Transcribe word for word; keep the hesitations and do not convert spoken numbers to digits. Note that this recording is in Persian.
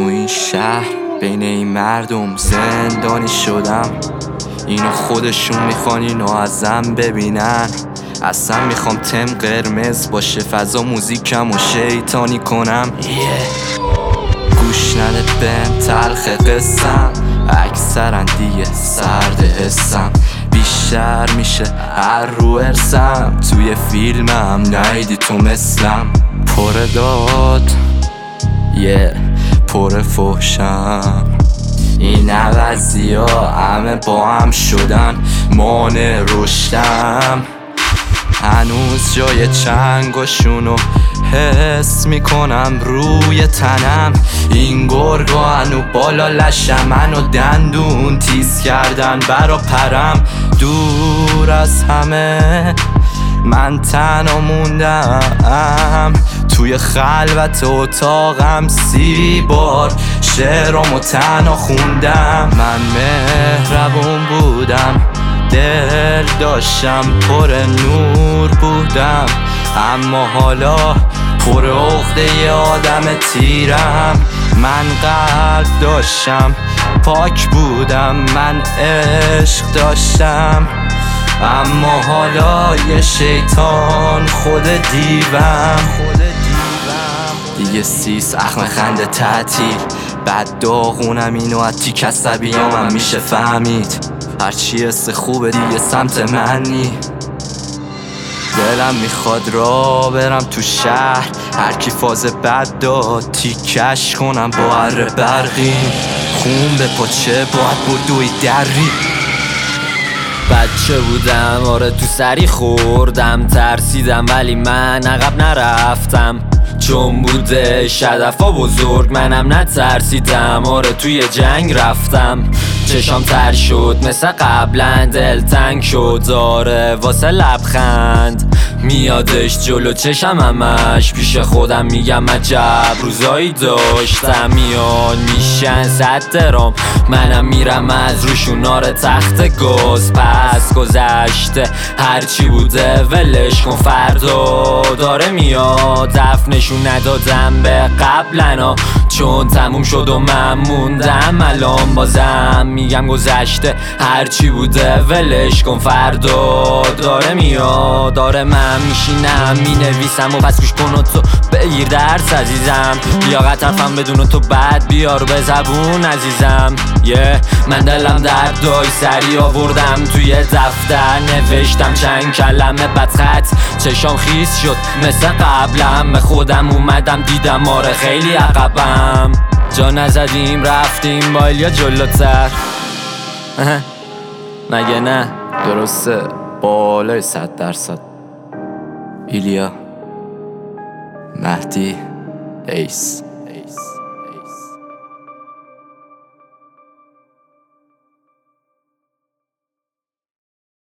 این شهر بین این مردم زندانی شدم. اینو خودشون میخوان اینو ازم ببینن. اصلا میخوام تم قرمز باشه فضا موزیکم و شیطانی کنم. yeah. گوش نده بهم تلخ قسم، اکثرا دیگه سرد حسم. بیشتر میشه هر رو ارسم، توی فیلمم نیدی تو مثلم. پر داد یه yeah. پر فحشم. این عوضی ها همه با هم شدن مانع رشدم. هنوز جای چنگاشونو حس میکنم روی تنم. این گرگا هنو بالا لشم، منو دندون تیز کردن برا پرم. دور از همه من تنها موندم، توی خلوت اتاقم سی بار شعرامو تنها خوندم. من مهربون بودم، دل داشتم، پر نور بودم، اما حالا پر عقده ی آدم تیرم. من قلب داشتم، پاک بودم، من عشق داشتم، اما حالا یه شیطان خود دیوم. دیگه سیس اخم خنده تعطیل، بعد داغونم اینو از تیک عصبیامم میشه فهمید. هرچی حس خوبه دیگه سمت منی. دلم میخواد را برم تو شهر، هرکی فاز بد داد تیکش کنم با هر برقی. خون به پاچه باید بدوی دری. بچه بودم آره تو سری خوردم، ترسیدم ولی من عقب نرفتم، چون بوده هدفا بزرگ منم نترسیدم. آره توی جنگ رفتم، چشام تر شد مثل قبلا، دل تنگ شد آره واسه لبخند میادش جلو چشم همش. پیش خودم میگم عجب روزایی داشتم، میان میشن صد درام، منم میرم از روشون آره تخت گاز. پس گذشته هرچی بوده ولش کن، فردا داره میاد. دفنشون ندادم به قبلنا، چون تموم شد و من موندم. الان بازم میگم گذشته هرچی بوده ولش کن، فردا داره میاد. داره من میشینم مینویسم و پس گوش کن و تو بگیر درس عزیزم. لیاقت حرفم بدون تو بعد بیار به زبون عزیزم. یه yeah. من دلم درد دای سری آوردم توی دفتر، نوشتم چند کلمه بدخط، چشام خیس شد مثل قبلم. به خودم اومدم دیدم آره خیلی عقبم. جا نزدیم رفتیم با ایلیا جلوتر. مگه نه؟ درسته بالای صد درصد. ایلیا، مهدی، ایس, ایس.